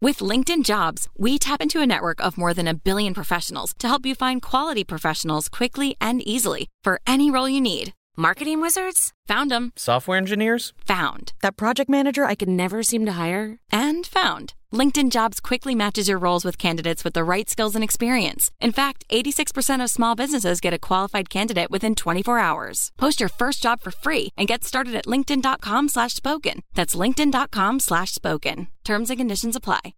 With LinkedIn Jobs, we tap into a network of more than 1 billion professionals to help you find quality professionals quickly and easily for any role you need. Marketing wizards? Found them. Software engineers? Found. That project manager I could never seem to hire? And found. LinkedIn Jobs quickly matches your roles with candidates with the right skills and experience. In fact, 86% of small businesses get a qualified candidate within 24 hours. Post your first job for free and get started at linkedin.com/spoken. That's linkedin.com/spoken. Terms and conditions apply.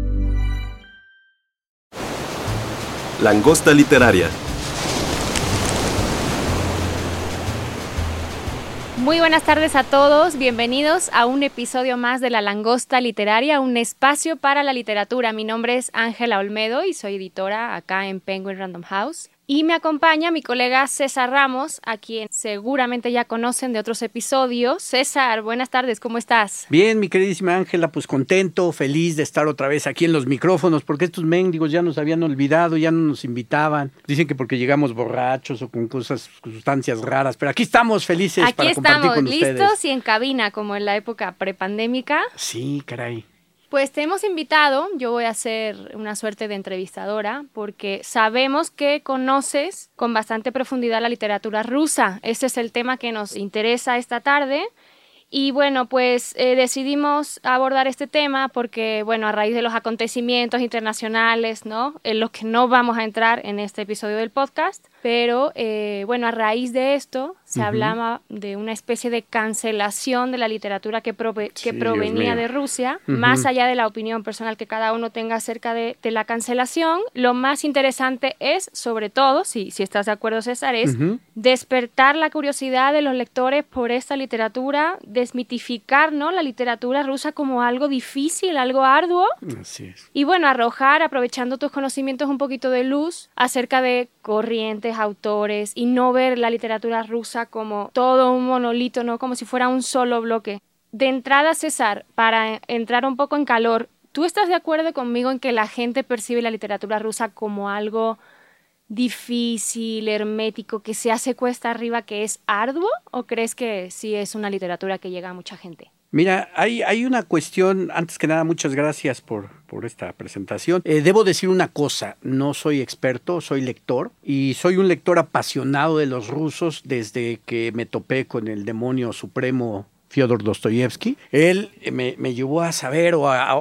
Langosta literaria. Muy buenas tardes a todos, bienvenidos a un episodio más de La Langosta Literaria, un espacio para la literatura. Mi nombre es Ángela Olmedo y soy editora acá en Penguin Random House. Y me acompaña mi colega César Ramos, a quien seguramente ya conocen de otros episodios. César, buenas tardes, ¿cómo estás? Bien, mi queridísima Ángela, pues contento, feliz de estar otra vez aquí en los micrófonos, porque estos mendigos ya nos habían olvidado, ya no nos invitaban. Dicen que porque llegamos borrachos o con sustancias raras, pero aquí estamos felices aquí para compartir con ustedes. Aquí estamos, listos y en cabina, como en la época prepandémica. Sí, caray. Pues te hemos invitado, yo voy a ser una suerte de entrevistadora, porque sabemos que conoces con bastante profundidad la literatura rusa. Este es el tema que nos interesa esta tarde. Y bueno, pues decidimos abordar este tema porque, bueno, a raíz de los acontecimientos internacionales, ¿no? En los que no vamos a entrar en este episodio del podcast, pero, bueno, a raíz de esto se hablaba de una especie de cancelación de la literatura que provenía de Rusia, más allá de la opinión personal que cada uno tenga acerca de la cancelación. Lo más interesante es, sobre todo, si estás de acuerdo, César, es despertar la curiosidad de los lectores por esta literatura, desmitificar, ¿no?, la literatura rusa como algo difícil, algo arduo. Así es. Y bueno, arrojar, aprovechando tus conocimientos, un poquito de luz acerca de corrientes, autores, y no ver la literatura rusa como todo un monolito, ¿no?, como si fuera un solo bloque. De entrada, César, para entrar un poco en calor, ¿tú estás de acuerdo conmigo en que la gente percibe la literatura rusa como algo difícil, hermético, que se hace cuesta arriba, que es arduo? ¿O crees que sí es una literatura que llega a mucha gente? Mira, hay una cuestión, antes que nada, muchas gracias por esta presentación. Debo decir una cosa, no soy experto, soy lector, y soy un lector apasionado de los rusos desde que me topé con el demonio supremo Fyodor Dostoyevsky. Él me llevó a saber,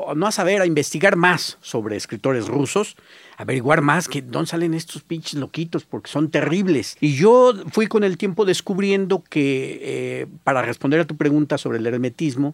a investigar más sobre escritores rusos, averiguar más que dónde salen estos pinches loquitos, porque son terribles. Y yo fui con el tiempo descubriendo que, para responder a tu pregunta sobre el hermetismo,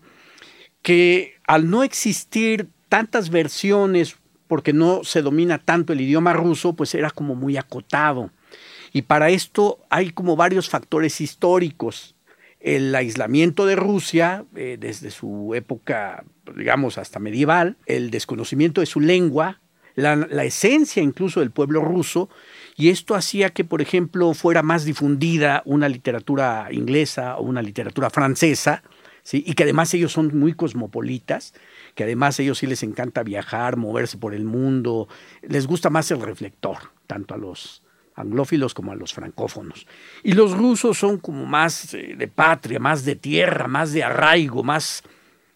que al no existir tantas versiones, porque no se domina tanto el idioma ruso, pues era como muy acotado. Y para esto hay como varios factores históricos. El aislamiento de Rusia, desde su época, digamos, hasta medieval, el desconocimiento de su lengua, la esencia incluso del pueblo ruso, y esto hacía que, por ejemplo, fuera más difundida una literatura inglesa o una literatura francesa, ¿sí? Y que además ellos son muy cosmopolitas, que además ellos sí les encanta viajar, moverse por el mundo, les gusta más el reflector, tanto a los anglófilos como a los francófonos. Y los rusos son como más de patria, más de tierra, más de arraigo, más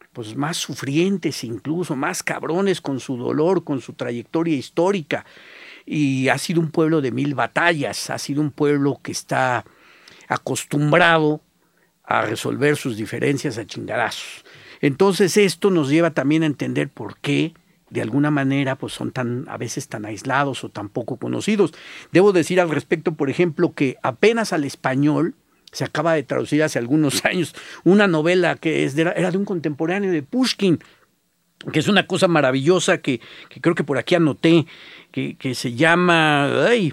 sufrientes incluso, más cabrones con su dolor, con su trayectoria histórica. Y ha sido un pueblo de 1000 batallas, ha sido un pueblo que está acostumbrado a resolver sus diferencias a chingadazos. Entonces esto nos lleva también a entender por qué de alguna manera pues son a veces tan aislados o tan poco conocidos. Debo decir al respecto, por ejemplo, que apenas al español se acaba de traducir hace algunos años una novela que era de un contemporáneo de Pushkin, que es una cosa maravillosa que creo que por aquí anoté, que se llama...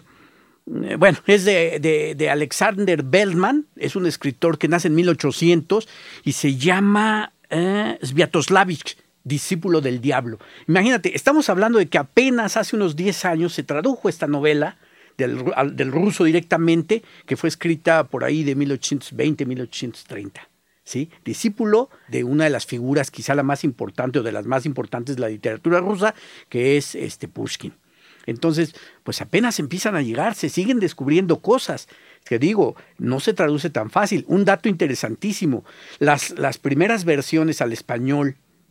bueno, es de Alexander Velsman, es un escritor que nace en 1800 y se llama Sviatoslavich, discípulo del diablo. Imagínate, estamos hablando de que apenas hace unos 10 años se tradujo esta novela del ruso directamente, que fue escrita por ahí de 1820, 1830. ¿Sí? Discípulo de una de las figuras, quizá la más importante o de las más importantes de la literatura rusa, que es Pushkin. Entonces, pues apenas empiezan a llegar, se siguen descubriendo cosas. Que digo, no se traduce tan fácil. Un dato interesantísimo, las primeras versiones al español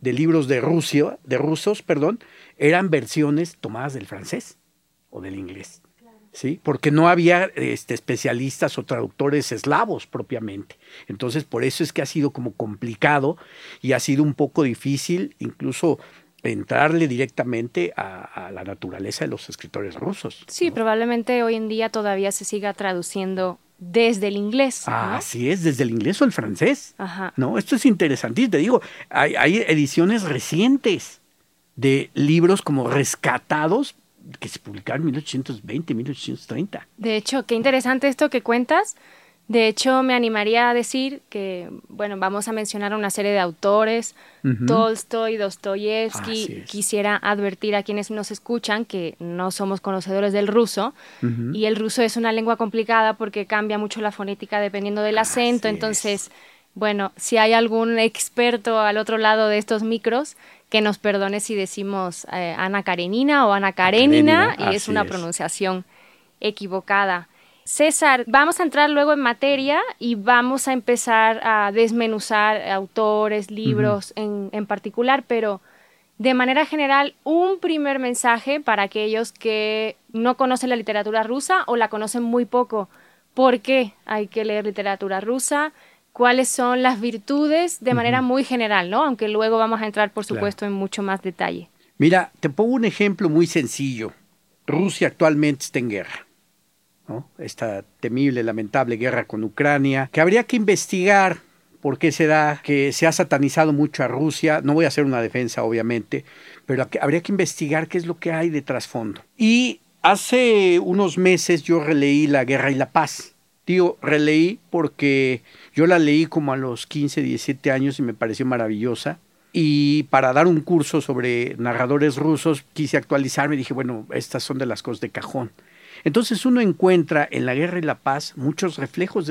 de libros de rusos, eran versiones tomadas del francés o del inglés. ¿Sí? Porque no había especialistas o traductores eslavos propiamente. Entonces, por eso es que ha sido como complicado y ha sido un poco difícil incluso entrarle directamente a la naturaleza de los escritores rusos. Sí, ¿no? Probablemente hoy en día todavía se siga traduciendo desde el inglés, ¿no? Así es, desde el inglés o el francés. Ajá. ¿No? Esto es interesantísimo. Te digo, hay ediciones recientes de libros como rescatados que se publicaron en 1820, 1830. De hecho, qué interesante esto que cuentas. De hecho, me animaría a decir que, bueno, vamos a mencionar una serie de autores, Tolstoy, Dostoyevsky. Quisiera advertir a quienes nos escuchan que no somos conocedores del ruso, y el ruso es una lengua complicada porque cambia mucho la fonética dependiendo del acento. Entonces, bueno, si hay algún experto al otro lado de estos micros, que nos perdone si decimos Ana Karenina o Ana Karenina, y es una pronunciación equivocada. César, vamos a entrar luego en materia y vamos a empezar a desmenuzar autores, libros en particular, pero de manera general, un primer mensaje para aquellos que no conocen la literatura rusa o la conocen muy poco. ¿Por qué hay que leer literatura rusa? ¿Cuáles son las virtudes de manera muy general, ¿no? Aunque luego vamos a entrar, por supuesto, en mucho más detalle. Mira, te pongo un ejemplo muy sencillo. Rusia actualmente está en guerra, ¿no? Esta temible, lamentable guerra con Ucrania, que habría que investigar por qué se da, que se ha satanizado mucho a Rusia. No voy a hacer una defensa, obviamente, pero habría que investigar qué es lo que hay de trasfondo. Y hace unos meses yo releí La Guerra y la Paz. Digo, releí porque yo la leí como a los 15, 17 años y me pareció maravillosa. Y para dar un curso sobre narradores rusos quise actualizarme y dije, bueno, estas son de las cosas de cajón. Entonces uno encuentra en La Guerra y la Paz muchos reflejos de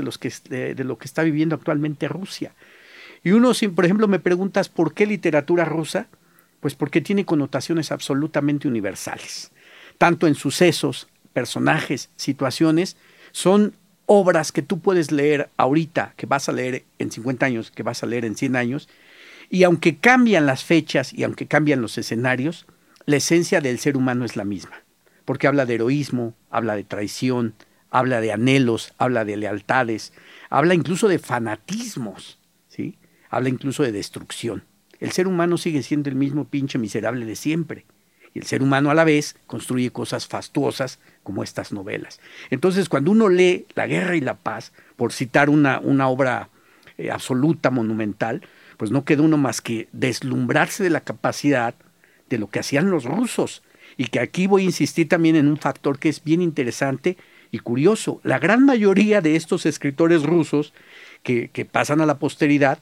lo que está viviendo actualmente Rusia. Y uno, si por ejemplo me preguntas ¿por qué literatura rusa? Pues porque tiene connotaciones absolutamente universales. Tanto en sucesos, personajes, situaciones, son obras que tú puedes leer ahorita, que vas a leer en 50 años, que vas a leer en 100 años, y aunque cambian las fechas y aunque cambian los escenarios, la esencia del ser humano es la misma, porque habla de heroísmo, habla de traición, habla de anhelos, habla de lealtades, habla incluso de fanatismos, ¿sí? Habla incluso de destrucción. El ser humano sigue siendo el mismo pinche miserable de siempre. Y el ser humano a la vez construye cosas fastuosas como estas novelas. Entonces, cuando uno lee La Guerra y la Paz, por citar una obra absoluta, monumental, pues no queda uno más que deslumbrarse de la capacidad de lo que hacían los rusos. Y que aquí voy a insistir también en un factor que es bien interesante y curioso. La gran mayoría de estos escritores rusos que pasan a la posteridad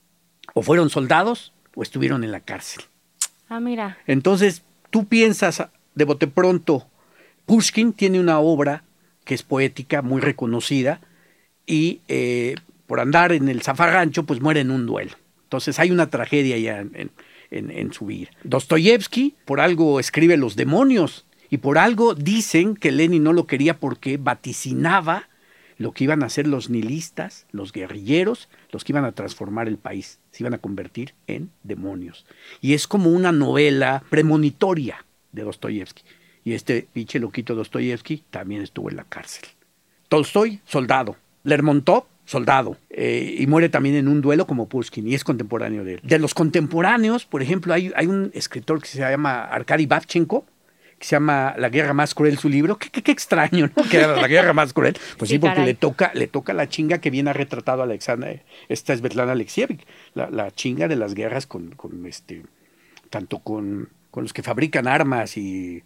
o fueron soldados o estuvieron en la cárcel. Ah, mira. Entonces, tú piensas de bote pronto, Pushkin tiene una obra que es poética, muy reconocida, y por andar en el zafarrancho, pues muere en un duelo. Entonces hay una tragedia ya en su vida. Dostoyevsky, por algo escribe Los demonios, y por algo dicen que Lenin no lo quería porque vaticinaba lo que iban a hacer los nihilistas, los guerrilleros, los que iban a transformar el país, se iban a convertir en demonios. Y es como una novela premonitoria de Dostoyevsky. Y este pinche loquito Dostoyevsky también estuvo en la cárcel. Tolstoy, soldado. Lermontov, soldado. Y muere también en un duelo como Pushkin, y es contemporáneo de él. De los contemporáneos, por ejemplo, hay un escritor que se llama Arkady Babchenko, que se llama La Guerra Más Cruel, su libro. Qué extraño, ¿no? Que era La Guerra Más Cruel. Pues sí, porque le toca la chinga que bien ha retratado esta Svetlana Alexievich, la chinga de las guerras tanto con los que fabrican armas y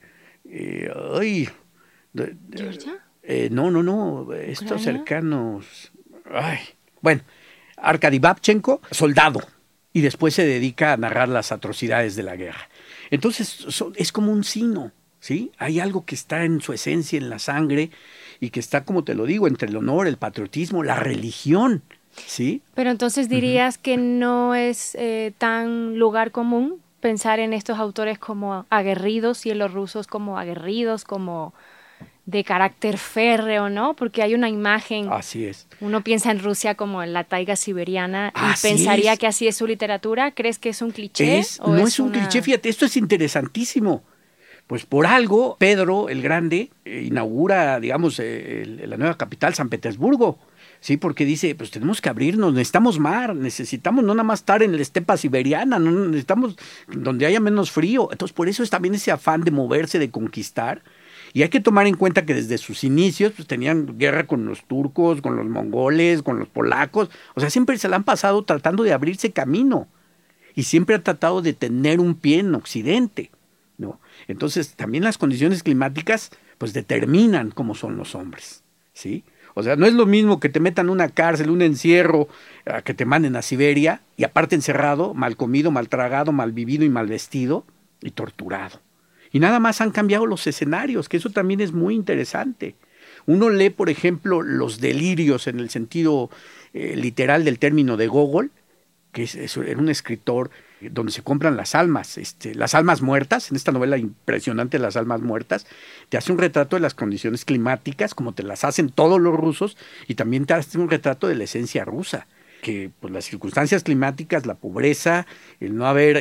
¿Georgia? No, estos cercanos. Bueno, Arkady Babchenko, soldado, y después se dedica a narrar las atrocidades de la guerra. Entonces es como un sino, ¿sí? Hay algo que está en su esencia, en la sangre, y que está, como te lo digo, entre el honor, el patriotismo, la religión, ¿sí? Pero entonces dirías que no es tan lugar común pensar en estos autores como aguerridos y en los rusos como aguerridos, como de carácter férreo, ¿no? Porque hay una imagen. Así es. Uno piensa en Rusia como en la taiga siberiana y pensaría que así es su literatura. ¿Crees que es un cliché? No es un cliché, fíjate, esto es interesantísimo. Pues por algo, Pedro el Grande inaugura, digamos, la nueva capital, San Petersburgo. Sí, porque dice, pues tenemos que abrirnos, necesitamos mar, necesitamos no nada más estar en la estepa siberiana, no necesitamos donde haya menos frío. Entonces, por eso es también ese afán de moverse, de conquistar. Y hay que tomar en cuenta que desde sus inicios pues, tenían guerra con los turcos, con los mongoles, con los polacos. O sea, siempre se la han pasado tratando de abrirse camino. Y siempre han tratado de tener un pie en Occidente, ¿no? Entonces, también las condiciones climáticas pues determinan cómo son los hombres, ¿sí? O sea, no es lo mismo que te metan en una cárcel, un encierro, a que te manden a Siberia y aparte encerrado, mal comido, mal tragado, mal vivido y mal vestido y torturado. Y nada más han cambiado los escenarios, que eso también es muy interesante. Uno lee, por ejemplo, los delirios en el sentido literal del término de Gogol, que era un escritor donde se compran las almas muertas, en esta novela impresionante Las almas muertas, te hace un retrato de las condiciones climáticas, como te las hacen todos los rusos, y también te hace un retrato de la esencia rusa, que pues las circunstancias climáticas, la pobreza, el no haber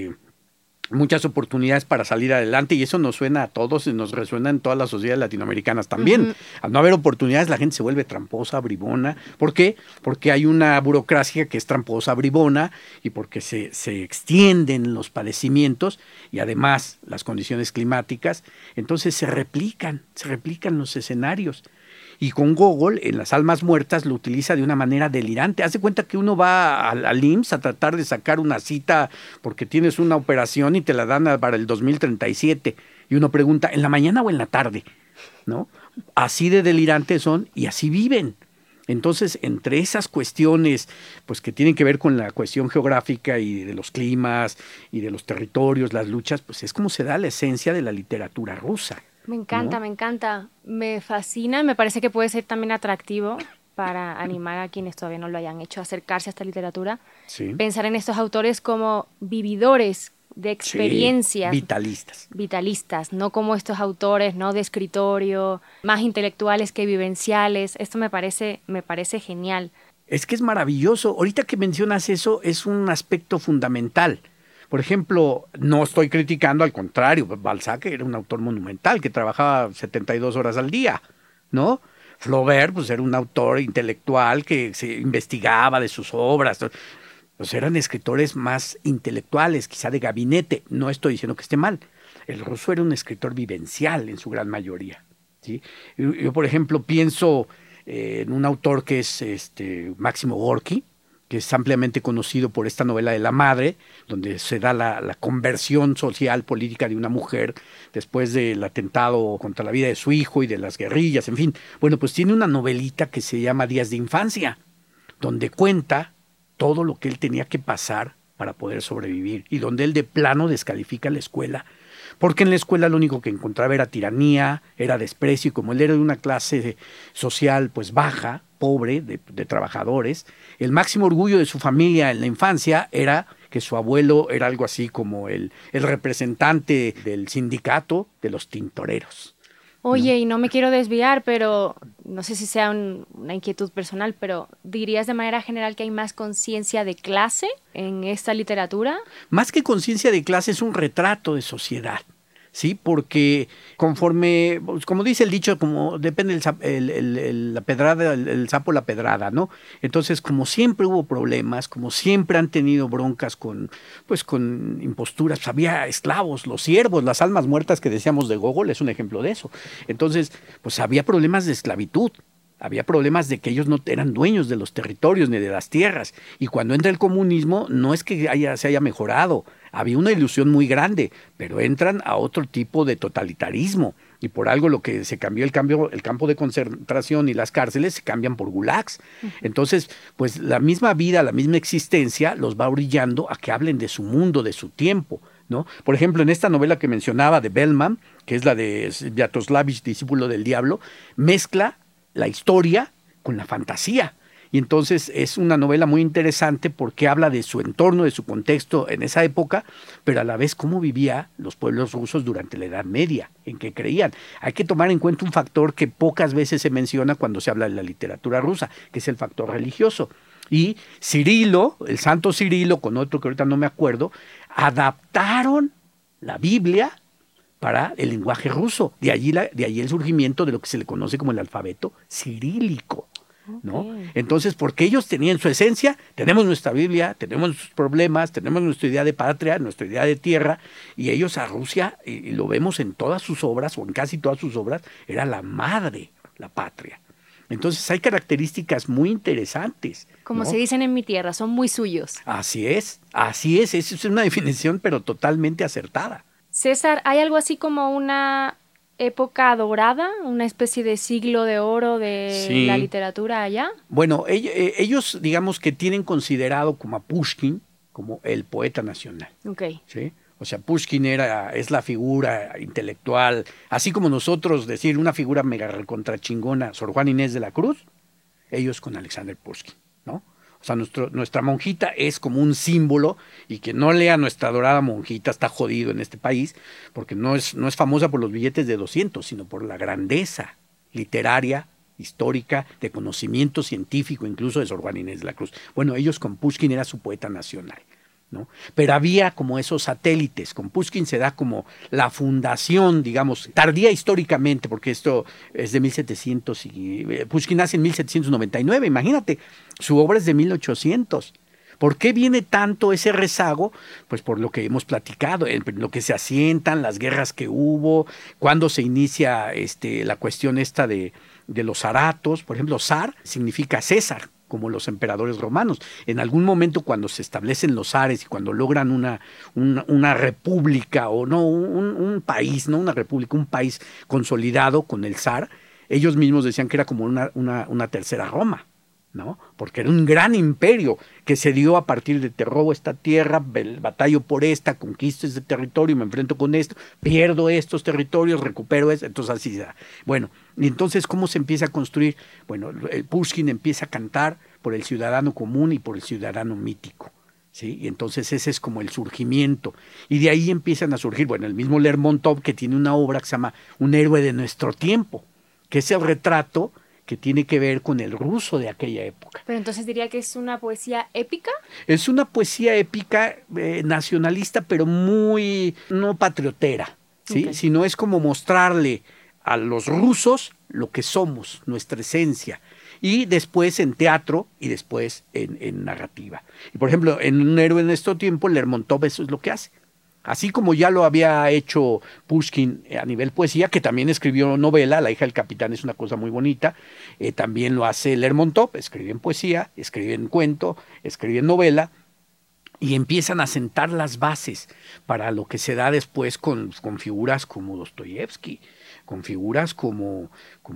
muchas oportunidades para salir adelante, y eso nos suena a todos y nos resuena en todas las sociedades latinoamericanas también. Uh-huh. Al no haber oportunidades, la gente se vuelve tramposa, bribona. ¿Por qué? Porque hay una burocracia que es tramposa, bribona, y porque se extienden los padecimientos y además las condiciones climáticas. Entonces se replican los escenarios. Y con Gogol, en Las almas muertas, lo utiliza de una manera delirante. Haz de cuenta que uno va al IMSS a tratar de sacar una cita porque tienes una operación y te la dan para el 2037. Y uno pregunta, ¿en la mañana o en la tarde? ¿No? Así de delirantes son y así viven. Entonces, entre esas cuestiones pues que tienen que ver con la cuestión geográfica y de los climas y de los territorios, las luchas, pues es como se da la esencia de la literatura rusa. Me encanta, ¿no? me encanta, me fascina, me parece que puede ser también atractivo para animar a quienes todavía no lo hayan hecho a acercarse a esta literatura. Sí. Pensar en estos autores como vividores de experiencias. Sí, vitalistas, no como estos autores, ¿no? De escritorio, más intelectuales que vivenciales. Esto me parece genial. Es que es maravilloso. Ahorita que mencionas eso, es un aspecto fundamental. Por ejemplo, no estoy criticando, al contrario, Balzac era un autor monumental que trabajaba 72 horas al día, ¿no? Flaubert, pues era un autor intelectual que se investigaba de sus obras. Pues eran escritores más intelectuales, quizá de gabinete. No estoy diciendo que esté mal. El ruso era un escritor vivencial en su gran mayoría, ¿sí? Yo por ejemplo, pienso en un autor que es Máximo Gorki, que es ampliamente conocido por esta novela de La madre, donde se da la conversión social, política de una mujer después del atentado contra la vida de su hijo y de las guerrillas, en fin. Bueno, pues tiene una novelita que se llama Días de infancia, donde cuenta todo lo que él tenía que pasar para poder sobrevivir y donde él de plano descalifica la escuela, porque en la escuela lo único que encontraba era tiranía, era desprecio, y como él era de una clase social pues baja, pobre, de trabajadores, el máximo orgullo de su familia en la infancia era que su abuelo era algo así como el representante del sindicato de los tintoreros. Oye, y no me quiero desviar, pero no sé si sea una inquietud personal, pero ¿dirías de manera general que hay más conciencia de clase en esta literatura? Más que conciencia de clase, es un retrato de sociedad, ¿sí? Porque conforme, como dice el dicho, como depende la pedrada, el sapo la pedrada, ¿no? Entonces, como siempre hubo problemas, como siempre han tenido broncas con imposturas, pues había esclavos, los siervos, las almas muertas que decíamos de Gogol es un ejemplo de eso. Entonces, pues había problemas de esclavitud. Había problemas de que ellos no eran dueños de los territorios ni de las tierras. Y cuando entra el comunismo, no es que se haya mejorado. Había una ilusión muy grande, pero entran a otro tipo de totalitarismo. Y por algo lo que se cambió el campo de concentración y las cárceles se cambian por gulags. Entonces, pues la misma vida, la misma existencia los va orillando a que hablen de su mundo, de su tiempo, ¿no? Por ejemplo, en esta novela que mencionaba de Bellman, que es la de Sviatoslavich, discípulo del diablo, mezcla la historia con la fantasía. Y entonces es una novela muy interesante porque habla de su entorno, de su contexto en esa época, pero a la vez cómo vivían los pueblos rusos durante la Edad Media, en qué creían. Hay que tomar en cuenta un factor que pocas veces se menciona cuando se habla de la literatura rusa, que es el factor religioso. Y Cirilo, el santo Cirilo, con otro que ahorita no me acuerdo, adaptaron la Biblia para el lenguaje ruso. De allí el surgimiento de lo que se le conoce como el alfabeto cirílico, ¿no? Okay. Entonces, porque ellos tenían su esencia, tenemos nuestra Biblia, tenemos nuestros problemas, tenemos nuestra idea de patria, nuestra idea de tierra, y ellos a Rusia, y lo vemos en todas sus obras, o en casi todas sus obras, era la madre, la patria. Entonces hay características muy interesantes, como ¿no? se dicen en mi tierra, son muy suyos. Así es, esa es una definición pero totalmente acertada. César, ¿hay algo así como una época dorada, una especie de siglo de oro de la literatura allá? Bueno, ellos digamos que tienen considerado como a Pushkin como el poeta nacional. Okay. ¿Sí? O sea, Pushkin es la figura intelectual, así como nosotros decir una figura mega recontra chingona, Sor Juana Inés de la Cruz, ellos con Alexander Pushkin, ¿no? O sea, nuestra monjita es como un símbolo, y quien no lea nuestra dorada monjita está jodido en este país, porque no es famosa por los billetes de 200, sino por la grandeza literaria, histórica, de conocimiento científico, incluso de Sor Juana Inés de la Cruz. Bueno, ellos con Pushkin era su poeta nacional, ¿no? Pero había como esos satélites. Con Pushkin se da como la fundación, digamos, tardía históricamente, porque esto es de 1700 y Pushkin nace en 1799, imagínate, su obra es de 1800. ¿Por qué viene tanto ese rezago? Pues por lo que hemos platicado, en lo que se asientan, las guerras que hubo, cuando se inicia la cuestión esta de los zaratos. Por ejemplo, zar significa César, como los emperadores romanos. En algún momento, cuando se establecen los zares y cuando logran una república, o no, un país, no una república, un país consolidado con el zar, ellos mismos decían que era como una tercera Roma, ¿no? Porque era un gran imperio que se dio a partir de te robo esta tierra, batallo por esta, conquisto este territorio, me enfrento con esto, pierdo estos territorios, recupero esto, entonces así se da. Bueno, y entonces, ¿cómo se empieza a construir? Bueno, el Pushkin empieza a cantar por el ciudadano común y por el ciudadano mítico, ¿sí? Y entonces ese es como el surgimiento. Y de ahí empiezan a surgir, bueno, el mismo Lermontov, que tiene una obra que se llama Un héroe de nuestro tiempo, que es el retrato que tiene que ver con el ruso de aquella época. Pero entonces diría que es una poesía épica. Es una poesía épica, nacionalista, pero muy no patriotera, ¿sí? Okay. Sino es como mostrarle a los rusos lo que somos, nuestra esencia, y después en teatro y después en narrativa. Y por ejemplo, en Un héroe en nuestro tiempo, Lermontov eso es lo que hace. Así como ya lo había hecho Pushkin a nivel poesía, que también escribió novela, La hija del capitán es una cosa muy bonita, también lo hace Lermontov, escribe en poesía, escribe en cuento, escribe en novela, y empiezan a sentar las bases para lo que se da después con figuras como Dostoyevsky, con figuras como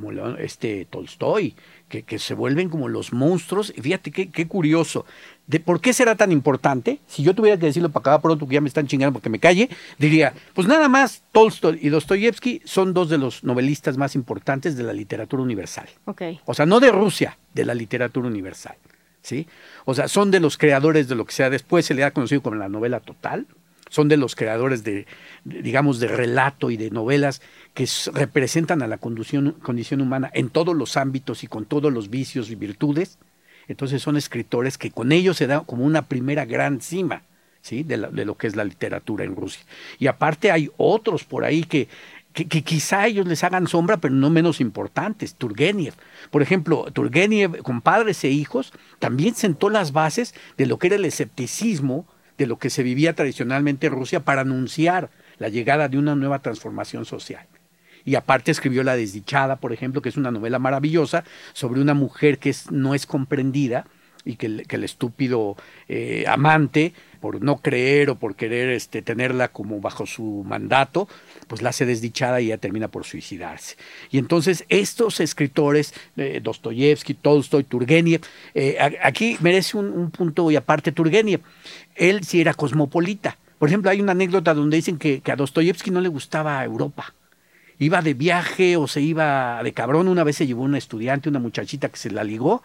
Tolstoy, que se vuelven como los monstruos. Y fíjate qué curioso. ¿Por qué será tan importante? Si yo tuviera que decirlo para acabar pronto, que ya me están chingando porque me calle, diría, pues nada más Tolstoy y Dostoyevsky son dos de los novelistas más importantes de la literatura universal. Okay. O sea, no de Rusia, de la literatura universal, ¿sí? O sea, son de los creadores de lo que sea después se le ha conocido como la novela total. Son de los creadores digamos, de relato y de novelas que representan a la condición humana en todos los ámbitos y con todos los vicios y virtudes. Entonces son escritores que con ellos se da como una primera gran cima, ¿sí? de lo que es la literatura en Rusia. Y aparte hay otros por ahí que quizá ellos les hagan sombra, pero no menos importantes. Turgenev, por ejemplo, Turgenev con Padres e hijos también sentó las bases de lo que era el escepticismo, de lo que se vivía tradicionalmente en Rusia, para anunciar la llegada de una nueva transformación social. Y aparte escribió La desdichada, por ejemplo, que es una novela maravillosa sobre una mujer que no es comprendida y que el estúpido amante, por no creer o por querer tenerla como bajo su mandato, pues la hace desdichada y ella termina por suicidarse. Y entonces estos escritores, Dostoyevsky, Tolstoy, Turgenev, aquí merece un punto y aparte Turgenev. Él sí era cosmopolita. Por ejemplo, hay una anécdota donde dicen que a Dostoyevsky no le gustaba Europa. Iba de viaje o se iba de cabrón. Una vez se llevó una estudiante, una muchachita que se la ligó,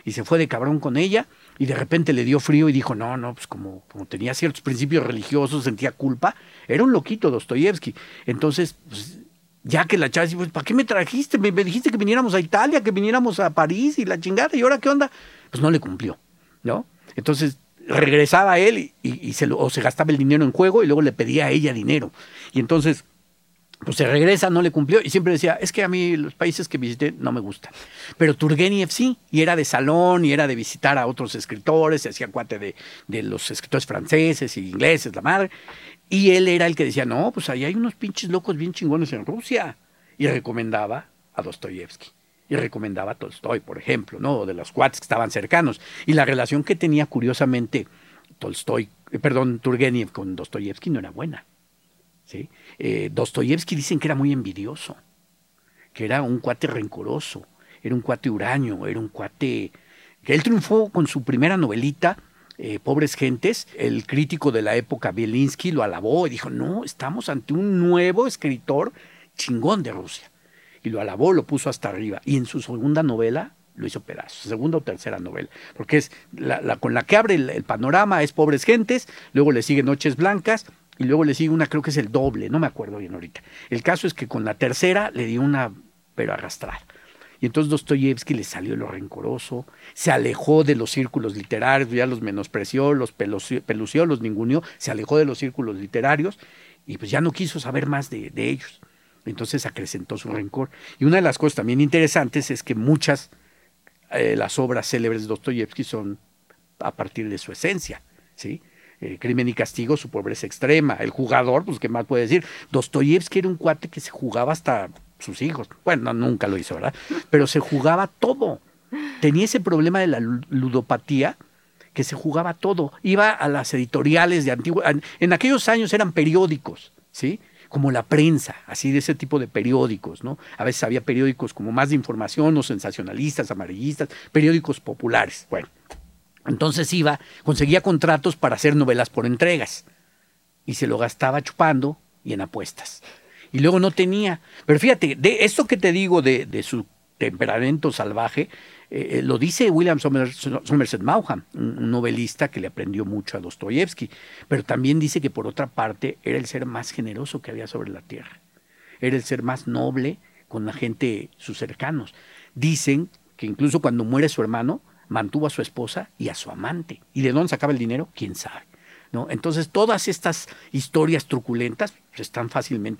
y se fue de cabrón con ella, y de repente le dio frío y dijo, no, pues como tenía ciertos principios religiosos, sentía culpa. Era un loquito Dostoyevsky. Entonces, pues, ya que la chava dice, pues, ¿para qué me trajiste? Me dijiste que viniéramos a Italia, que viniéramos a París y la chingada, ¿y ahora qué onda? Pues no le cumplió, ¿no? Entonces regresaba a él y se gastaba el dinero en juego y luego le pedía a ella dinero. Y entonces, pues se regresa, no le cumplió y siempre decía, es que a mí los países que visité no me gustan. Pero Turgeniev sí, y era de salón, y era de visitar a otros escritores, se hacía cuate de los escritores franceses y ingleses, la madre. Y él era el que decía, no, pues ahí hay unos pinches locos bien chingones en Rusia. Y recomendaba a Dostoyevsky. Y recomendaba a Tolstoy, por ejemplo, ¿no? De los cuates que estaban cercanos. Y la relación que tenía, curiosamente, Turgeniev con Dostoyevsky no era buena, ¿sí? Dostoyevsky dicen que era muy envidioso, que era un cuate rencoroso, era un cuate huraño, era un cuate... que él triunfó con su primera novelita, Pobres Gentes. El crítico de la época, Bielinski, lo alabó y dijo, no, estamos ante un nuevo escritor chingón de Rusia. Y lo alabó, lo puso hasta arriba. Y en su segunda novela lo hizo pedazos, segunda o tercera novela, porque es con la que abre el panorama es Pobres Gentes, luego le sigue Noches Blancas, y luego le sigue una, creo que es El Doble, no me acuerdo bien ahorita. El caso es que con la tercera le dio una, pero arrastrada. Y entonces Dostoyevsky le salió lo rencoroso, se alejó de los círculos literarios, ya los menospreció, los pelució, los ninguneó, se alejó de los círculos literarios y pues ya no quiso saber más de ellos. Entonces acrecentó su rencor. Y una de las cosas también interesantes es que muchas las obras célebres de Dostoyevsky son a partir de su esencia, ¿sí? Crimen y Castigo, su pobreza extrema. El Jugador, pues qué más puede decir. Dostoyevsky era un cuate que se jugaba hasta sus hijos. Bueno, nunca lo hizo, ¿verdad? Pero se jugaba todo. Tenía ese problema de la ludopatía, que se jugaba todo. Iba a las editoriales de antiguo. En aquellos años eran periódicos, ¿sí? Como La Prensa, así de ese tipo de periódicos, ¿no? A veces había periódicos como más de información o sensacionalistas, amarillistas, periódicos populares. Bueno, entonces conseguía contratos para hacer novelas por entregas y se lo gastaba chupando y en apuestas. Y luego no tenía. Pero fíjate, de esto que te digo de su temperamento salvaje, lo dice William Somerset Maugham, un novelista que le aprendió mucho a Dostoyevsky, pero también dice que por otra parte era el ser más generoso que había sobre la tierra, era el ser más noble con la gente, sus cercanos. Dicen que incluso cuando muere su hermano, mantuvo a su esposa y a su amante. ¿Y de dónde sacaba el dinero? ¿Quién sabe? ¿No? Entonces todas estas historias truculentas están fácilmente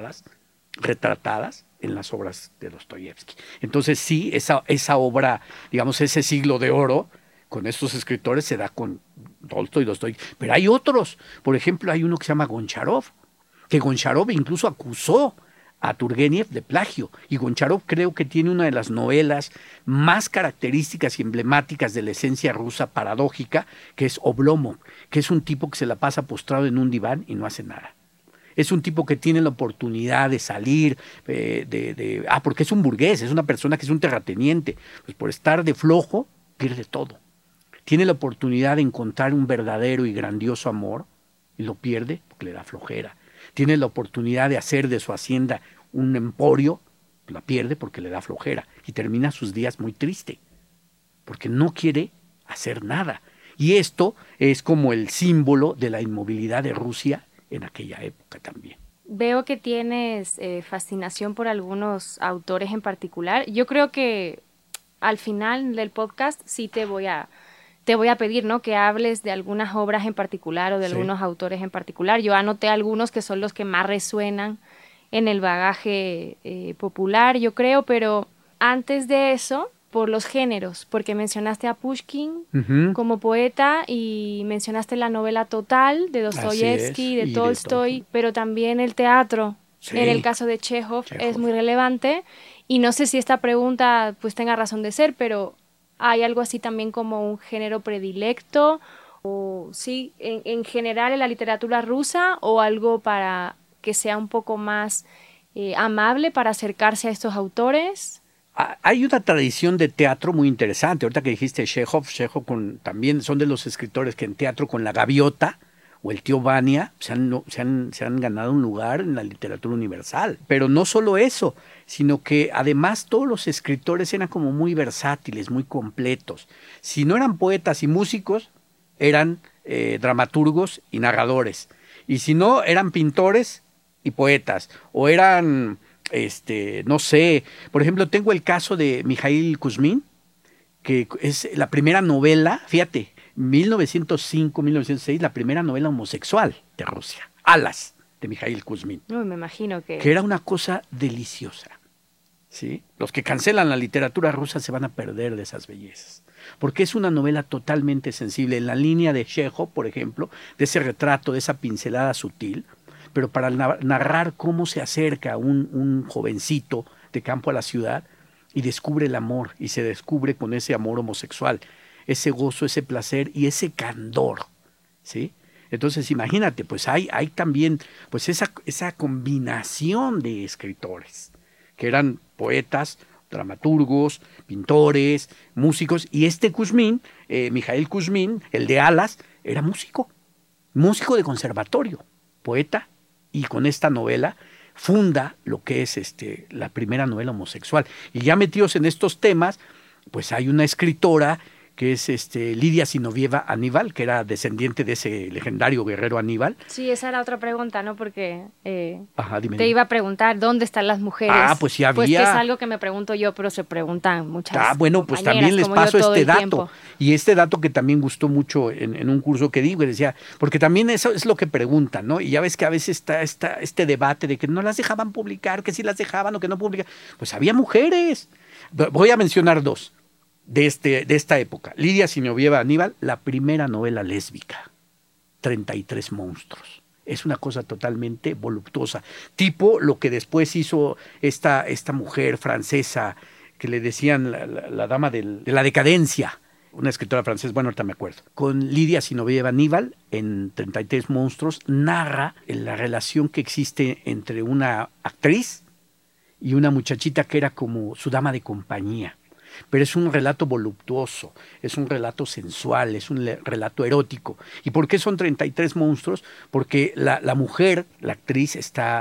retratadas en las obras de Dostoyevsky. Entonces sí, esa obra, digamos, ese siglo de oro con estos escritores se da con Tolstoy y Dostoyevsky. Pero hay otros. Por ejemplo, hay uno que se llama Goncharov, que Goncharov incluso acusó a Turgeniev de plagio. Y Goncharov creo que tiene una de las novelas más características y emblemáticas de la esencia rusa paradójica, que es Oblomov, que es un tipo que se la pasa postrado en un diván y no hace nada. Es un tipo que tiene la oportunidad de salir, porque es un burgués, es una persona que es un terrateniente. Pues por estar de flojo, pierde todo. Tiene la oportunidad de encontrar un verdadero y grandioso amor y lo pierde porque le da flojera. Tiene la oportunidad de hacer de su hacienda un emporio, la pierde porque le da flojera y termina sus días muy triste, porque no quiere hacer nada. Y esto es como el símbolo de la inmovilidad de Rusia en aquella época también. Veo que tienes fascinación por algunos autores en particular. Yo creo que al final del podcast sí te voy a pedir, ¿no?, que hables de algunas obras en particular o de algunos autores en particular. Yo anoté algunos que son los que más resuenan en el bagaje popular, yo creo, pero antes de eso, por los géneros, porque mencionaste a Pushkin como poeta y mencionaste la novela Total de Dostoyevsky, de Tolstoy, pero también el teatro, en el caso de Chekhov, es muy relevante. Y no sé si esta pregunta pues tenga razón de ser, pero ¿hay algo así también como un género predilecto? O sí, en general en la literatura rusa, o algo para que sea un poco más amable para acercarse a estos autores. Hay una tradición de teatro muy interesante. Ahorita que dijiste Chekhov también son de los escritores que en teatro con La Gaviota, o el tío Vania se han ganado un lugar en la literatura universal. Pero no solo eso, sino que además todos los escritores eran como muy versátiles, muy completos. Si no eran poetas y músicos, eran dramaturgos y narradores. Y si no, eran pintores y poetas. O eran, no sé, por ejemplo, tengo el caso de Mijaíl Kuzmin, que es la primera novela, fíjate, 1905-1906, la primera novela homosexual de Rusia, Alas, de Mijaíl Kuzmin. Uy, me imagino que era una cosa deliciosa, ¿sí? Los que cancelan la literatura rusa se van a perder de esas bellezas, porque es una novela totalmente sensible, en la línea de Chekhov, por ejemplo, de ese retrato, de esa pincelada sutil, pero para narrar cómo se acerca un jovencito de campo a la ciudad y descubre el amor, y se descubre con ese amor homosexual, ese gozo, ese placer y ese candor, ¿sí? Entonces imagínate, pues hay también pues esa combinación de escritores, que eran poetas, dramaturgos, pintores, músicos, y Kuzmin, Mijaíl Kuzmin, el de Alas, era músico de conservatorio, poeta, y con esta novela funda lo que es la primera novela homosexual. Y ya metidos en estos temas, pues hay una escritora que es Lidia Zinoviev Aníbal, que era descendiente de ese legendario guerrero Aníbal. Sí, esa era otra pregunta, ¿no? Porque Ajá, dime. Te iba a preguntar, ¿dónde están las mujeres? Pues sí había. Pues que es algo que me pregunto yo, pero se preguntan muchas bueno, pues también les paso este dato. Tiempo. Y este dato que también gustó mucho en un curso que digo, decía, porque también eso es lo que preguntan, ¿no? Y ya ves que a veces está este debate de que no las dejaban publicar, que sí las dejaban o que no publicaban. Pues había mujeres. Voy a mencionar dos de esta época. Lidia Zinoviev Aníbal, la primera novela lésbica, 33 monstruos. Es una cosa totalmente voluptuosa, tipo lo que después hizo esta mujer francesa que le decían la dama de la decadencia, una escritora francesa, bueno, ahorita me acuerdo. Con Lidia Zinoviev Aníbal, en 33 monstruos, narra la relación que existe entre una actriz y una muchachita que era como su dama de compañía. Pero es un relato voluptuoso, es un relato sensual, es un relato erótico. ¿Y por qué son 33 monstruos? Porque la mujer, la actriz,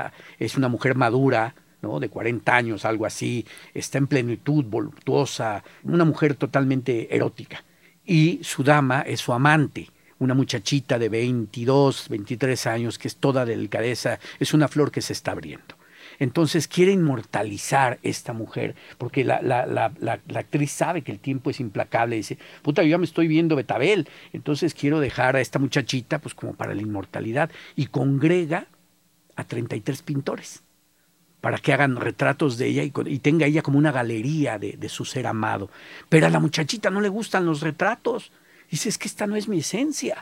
es una mujer madura, ¿no? De 40 años, algo así, está en plenitud, voluptuosa, una mujer totalmente erótica. Y su dama es su amante, una muchachita de 22, 23 años, que es toda delicadeza, es una flor que se está abriendo. Entonces quiere inmortalizar esta mujer, porque la actriz sabe que el tiempo es implacable, y dice, puta, yo ya me estoy viendo Betabel, entonces quiero dejar a esta muchachita pues como para la inmortalidad, y congrega a 33 pintores para que hagan retratos de ella y tenga ella como una galería de su ser amado. Pero a la muchachita no le gustan los retratos, dice, es que esta no es mi esencia.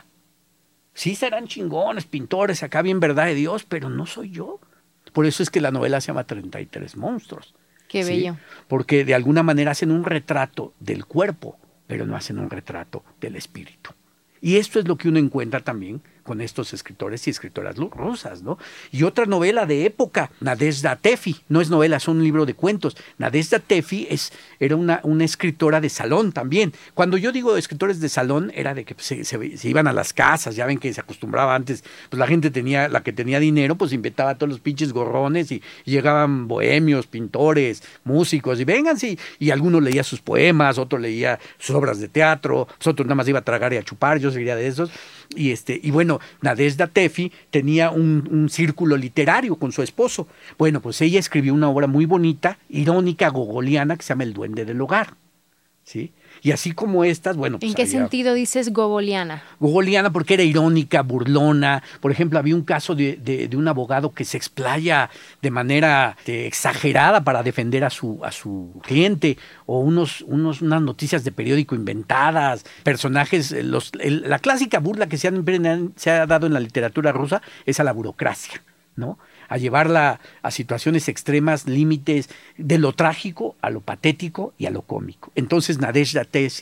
Sí serán chingones, pintores, acá bien verdad de Dios, pero no soy yo. Por eso es que la novela se llama 33 monstruos. Qué bello. ¿Sí? Porque de alguna manera hacen un retrato del cuerpo, pero no hacen un retrato del espíritu. Y esto es lo que uno encuentra también con estos escritores y escritoras rusas, ¿no? Y otra novela de época, Nadezhda Teffi, no es novela, es un libro de cuentos. Nadezhda Teffi era una escritora de salón también. Cuando yo digo escritores de salón, era de que se iban a las casas, ya ven que se acostumbraba antes, pues la gente la que tenía dinero, pues inventaba a todos los pinches gorrones y llegaban bohemios, pintores, músicos, y vénganse, y alguno leía sus poemas, otro leía sus obras de teatro, pues otro nada más iba a tragar y a chupar, yo sería de esos. Y bueno, Nadezhda Teffi tenía un círculo literario con su esposo. Bueno, pues ella escribió una obra muy bonita, irónica, gogoliana, que se llama El duende del hogar, ¿sí? Y así como estas, bueno, pues ¿en qué sentido dices gogoliana? Gogoliana porque era irónica, burlona. Por ejemplo, había un caso de un abogado que se explaya de manera exagerada para defender a su cliente, o unas noticias de periódico inventadas, personajes, la clásica burla que se ha dado en la literatura rusa es a la burocracia, ¿no? A llevarla a situaciones extremas, límites de lo trágico a lo patético y a lo cómico. Entonces Nadezhda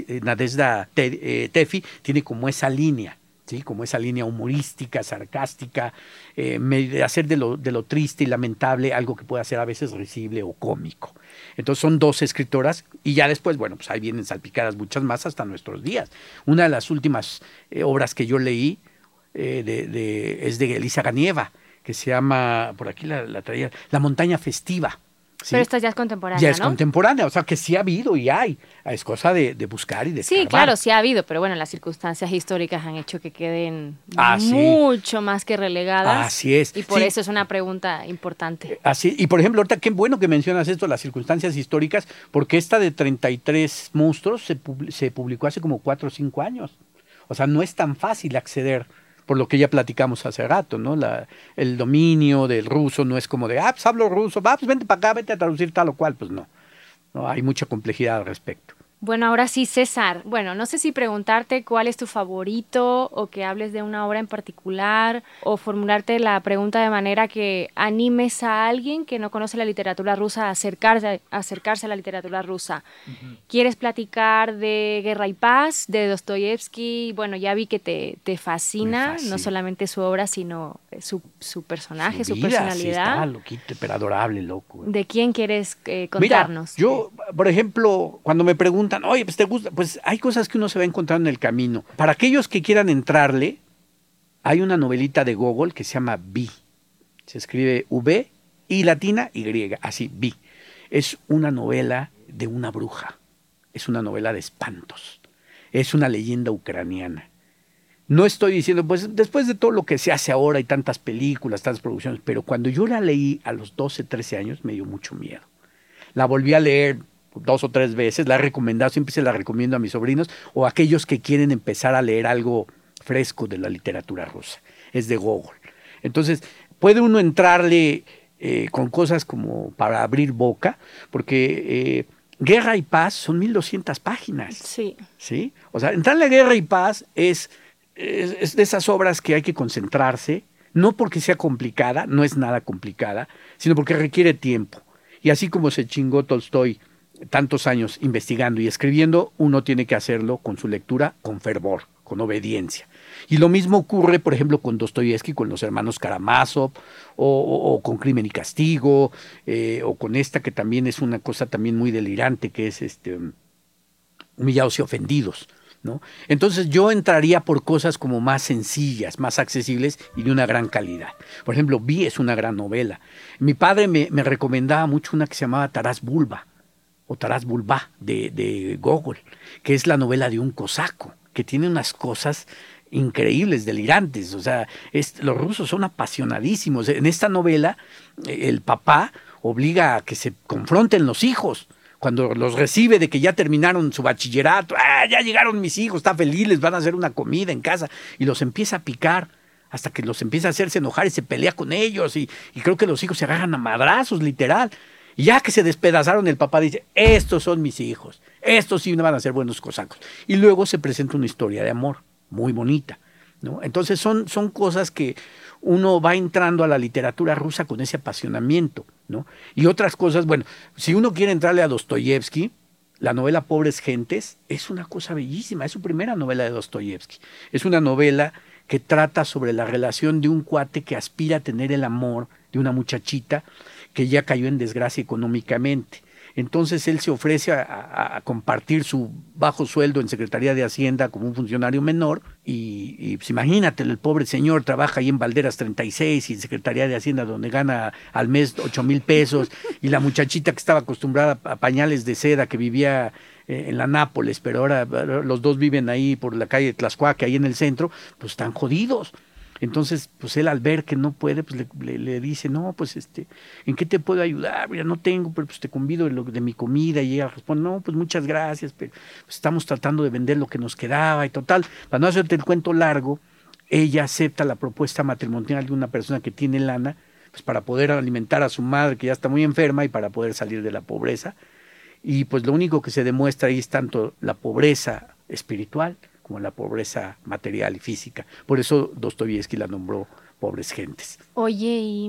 Teffi tiene como esa línea, ¿sí? Como esa línea humorística, sarcástica, hacer de lo triste y lamentable algo que pueda ser a veces risible o cómico. Entonces son dos escritoras y ya después, bueno, pues ahí vienen salpicadas muchas más hasta nuestros días. Una de las últimas obras que yo leí es de Elisa Ganieva, que se llama, por aquí la traía, La montaña festiva. ¿Sí? Pero esta ya es contemporánea, ya es ¿no? contemporánea, o sea que sí ha habido y hay. Es cosa de buscar y de Sí, escarbar. claro, sí ha habido, pero bueno, las circunstancias históricas han hecho que queden Sí. mucho más que relegadas. Así es. Y por Sí. eso es una pregunta importante. Así, y por ejemplo, ahorita qué bueno que mencionas esto, las circunstancias históricas, porque esta de 33 monstruos se publicó hace como 4 o 5 años. O sea, no es tan fácil acceder, por lo que ya platicamos hace rato, ¿no? El dominio del ruso no es como de, pues hablo ruso, pues vente para acá, vete a traducir tal o cual, pues no. No, hay mucha complejidad al respecto. Bueno, ahora sí, César. Bueno, no sé si preguntarte cuál es tu favorito o que hables de una obra en particular o formularte la pregunta de manera que animes a alguien que no conoce la literatura rusa a acercarse a la literatura rusa. Uh-huh. ¿Quieres platicar de Guerra y Paz, de Dostoyevsky? Bueno, ya vi que te fascina, no solamente su obra, sino su personaje, su personalidad. Sí, está loquito, pero adorable, loco. ¿De quién quieres contarnos? Mira, yo, por ejemplo, cuando me preguntan, oye, pues te gusta, pues hay cosas que uno se va encontrando en el camino. Para aquellos que quieran entrarle, hay una novelita de Gogol que se llama Vi. Se escribe V, I latina, Y, así, Vi. Es una novela de una bruja, es una novela de espantos, es una leyenda ucraniana. No estoy diciendo, pues después de todo lo que se hace ahora, hay tantas películas, tantas producciones, pero cuando yo la leí a los 12, 13 años, me dio mucho miedo. La volví a leer 2 o 3 veces, la he recomendado, siempre se la recomiendo a mis sobrinos o a aquellos que quieren empezar a leer algo fresco de la literatura rusa. Es de Gogol. Entonces, puede uno entrarle con cosas como para abrir boca, porque Guerra y Paz son 1200 páginas. Sí. ¿Sí? O sea, entrarle a Guerra y Paz es de esas obras que hay que concentrarse, no porque sea complicada, no es nada complicada, sino porque requiere tiempo. Y así como se chingó Tolstoy tantos años investigando y escribiendo, uno tiene que hacerlo con su lectura, con fervor, con obediencia. Y lo mismo ocurre, por ejemplo, con Dostoyevsky, con los hermanos Karamazov, o con Crimen y Castigo, o con esta que también es una cosa también muy delirante, que es Humillados y Ofendidos, ¿no? Entonces yo entraría por cosas como más sencillas, más accesibles y de una gran calidad. Por ejemplo, Vi es una gran novela. Mi padre me recomendaba mucho una que se llamaba Taras Bulba, o Taras Bulba, de Gogol, que es la novela de un cosaco, que tiene unas cosas increíbles, delirantes. O sea, los rusos son apasionadísimos. En esta novela, el papá obliga a que se confronten los hijos. Cuando los recibe de que ya terminaron su bachillerato, ya llegaron mis hijos, está feliz, les van a hacer una comida en casa, y los empieza a picar hasta que los empieza a hacerse enojar y se pelea con ellos, y creo que los hijos se agarran a madrazos, literal. Y ya que se despedazaron, el papá dice, estos son mis hijos, estos sí van a ser buenos cosacos. Y luego se presenta una historia de amor muy bonita, ¿no? Entonces son cosas que uno va entrando a la literatura rusa con ese apasionamiento, ¿no? Y otras cosas, bueno, si uno quiere entrarle a Dostoyevsky, la novela Pobres Gentes es una cosa bellísima, es su primera novela de Dostoyevsky. Es una novela que trata sobre la relación de un cuate que aspira a tener el amor de una muchachita que ya cayó en desgracia económicamente. Entonces él se ofrece a compartir su bajo sueldo en Secretaría de Hacienda como un funcionario menor y pues imagínate, el pobre señor trabaja ahí en Valderas 36 y en Secretaría de Hacienda donde gana al mes 8,000 pesos y la muchachita que estaba acostumbrada a pañales de seda que vivía en la Nápoles, pero ahora los dos viven ahí por la calle de Tlaxcuaque, ahí en el centro, pues están jodidos. Entonces, pues él al ver que no puede, pues le dice, no, pues ¿en qué te puedo ayudar? Mira, no tengo, pero pues te convido de mi comida. Y ella responde, no, pues muchas gracias, pero pues estamos tratando de vender lo que nos quedaba y total. Para no hacerte el cuento largo, ella acepta la propuesta matrimonial de una persona que tiene lana, pues para poder alimentar a su madre que ya está muy enferma y para poder salir de la pobreza. Y pues lo único que se demuestra ahí es tanto la pobreza espiritual como la pobreza material y física. Por eso Dostoyevsky la nombró Pobres Gentes. Oye, y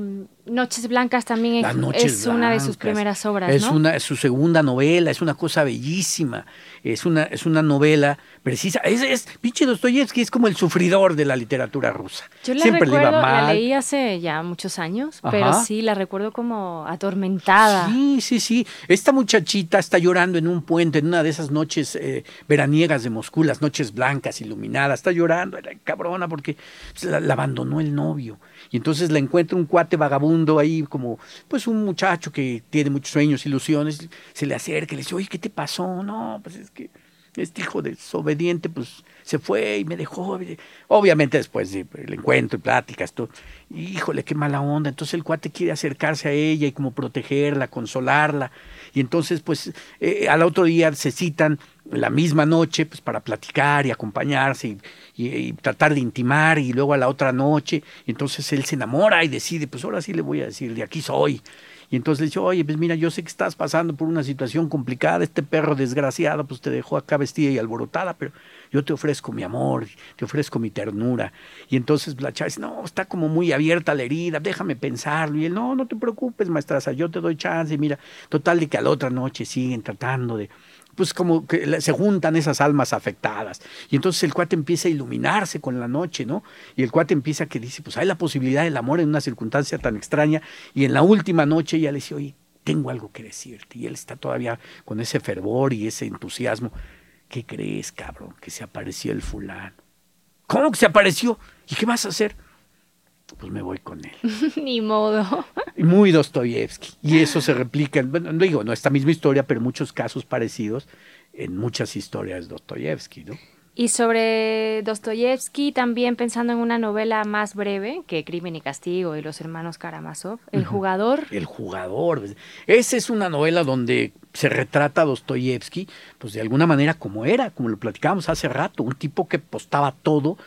Noches Blancas también es una de sus primeras obras, ¿no? Es su segunda novela, es una cosa bellísima, es una novela precisa. Pinche Dostoyevsky es como el sufridor de la literatura rusa. Yo Siempre recuerdo, le iba mal. la leí hace ya muchos años, Ajá. pero sí, la recuerdo como atormentada. Sí. Esta muchachita está llorando en un puente, en una de esas noches veraniegas de Moscú, las noches blancas, iluminadas, está llorando, era cabrona, porque la abandonó el novio. Y entonces la encuentra un cuate vagabundo ahí, como pues un muchacho que tiene muchos sueños, ilusiones, se le acerca y le dice, oye, ¿qué te pasó? No, pues es que este hijo desobediente pues se fue y me dejó. Obviamente después del encuentro y pláticas, todo, híjole, qué mala onda. Entonces el cuate quiere acercarse a ella y como protegerla, consolarla. Y entonces pues al otro día se citan la misma noche pues para platicar y acompañarse y tratar de intimar, y luego a la otra noche, y entonces él se enamora y decide, pues ahora sí le voy a decir, de aquí soy. Y entonces le dice, oye, pues mira, yo sé que estás pasando por una situación complicada, este perro desgraciado pues te dejó acá vestida y alborotada, pero yo te ofrezco mi amor, te ofrezco mi ternura. Y entonces la chava dice, no, está como muy abierta la herida, déjame pensarlo. Y él, no te preocupes, maestraza, yo te doy chance. Y mira, total de que a la otra noche siguen tratando de, pues como que se juntan esas almas afectadas. Y entonces el cuate empieza a iluminarse con la noche, ¿no? Y el cuate empieza que dice, pues hay la posibilidad del amor en una circunstancia tan extraña. Y en la última noche ella le dice, oye, tengo algo que decirte. Y él está todavía con ese fervor y ese entusiasmo. ¿Qué crees, cabrón? Que se apareció el fulano. ¿Cómo que se apareció? ¿Y qué vas a hacer? Pues me voy con él. Ni modo. Muy Dostoyevsky. Y eso se replica, bueno, no esta misma historia, pero muchos casos parecidos en muchas historias de Dostoyevsky, ¿no? Y sobre Dostoyevsky, también pensando en una novela más breve que Crimen y Castigo y Los hermanos Karamazov, El jugador. El jugador. Esa es una novela donde se retrata a Dostoyevsky, pues de alguna manera como era, como lo platicábamos hace rato, un tipo que apostaba todo,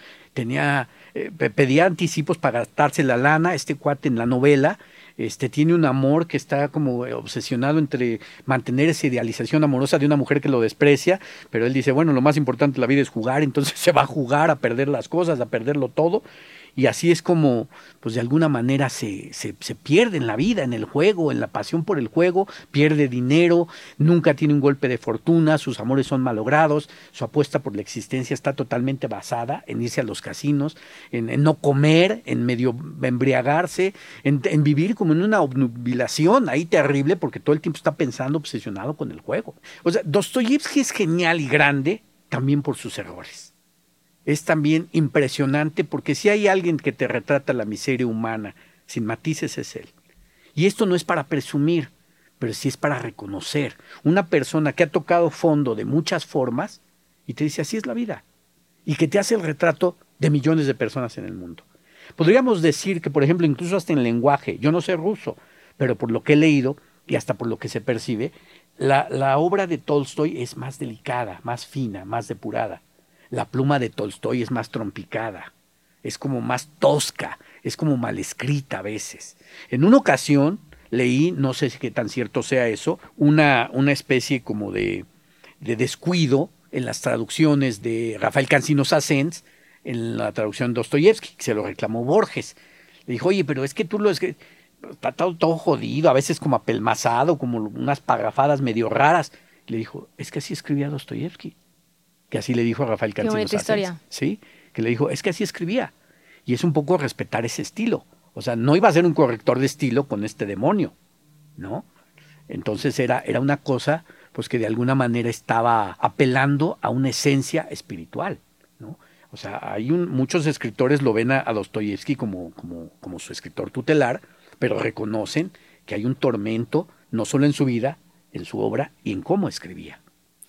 pedía anticipos para gastarse la lana. Este cuate en la novela tiene un amor que está como obsesionado entre mantener esa idealización amorosa de una mujer que lo desprecia, pero él dice, bueno, lo más importante de la vida es jugar, entonces se va a jugar, a perder las cosas, a perderlo todo. Y así es como, pues de alguna manera se pierde en la vida, en el juego, en la pasión por el juego, pierde dinero, nunca tiene un golpe de fortuna, sus amores son malogrados, su apuesta por la existencia está totalmente basada en irse a los casinos, en no comer, en medio embriagarse, en vivir como en una obnubilación ahí terrible, porque todo el tiempo está pensando, obsesionado con el juego. O sea, Dostoyevsky es genial y grande también por sus errores. Es también impresionante porque si hay alguien que te retrata la miseria humana sin matices es él. Y esto no es para presumir, pero sí es para reconocer. Una persona que ha tocado fondo de muchas formas y te dice así es la vida. Y que te hace el retrato de millones de personas en el mundo. Podríamos decir que, por ejemplo, incluso hasta en lenguaje, yo no sé ruso, pero por lo que he leído y hasta por lo que se percibe, la obra de Tolstoy es más delicada, más fina, más depurada. La pluma de Tolstoy es más trompicada, es como más tosca, es como mal escrita a veces. En una ocasión leí, no sé si qué tan cierto sea eso, una especie como de descuido en las traducciones de Rafael Cansino Sassens, en la traducción de Dostoyevsky, que se lo reclamó Borges. Le dijo, oye, pero es que tú está todo jodido, a veces como apelmazado, como unas parrafadas medio raras. Le dijo, es que así escribía Dostoyevsky. Que así le dijo a Rafael Cansino Sassens. Historia. Sí, que le dijo, es que así escribía. Y es un poco respetar ese estilo. O sea, no iba a ser un corrector de estilo con este demonio, ¿no? Entonces era una cosa pues que de alguna manera estaba apelando a una esencia espiritual, ¿no? O sea, muchos escritores lo ven a Dostoyevsky como su escritor tutelar, pero reconocen que hay un tormento no solo en su vida, en su obra y en cómo escribía.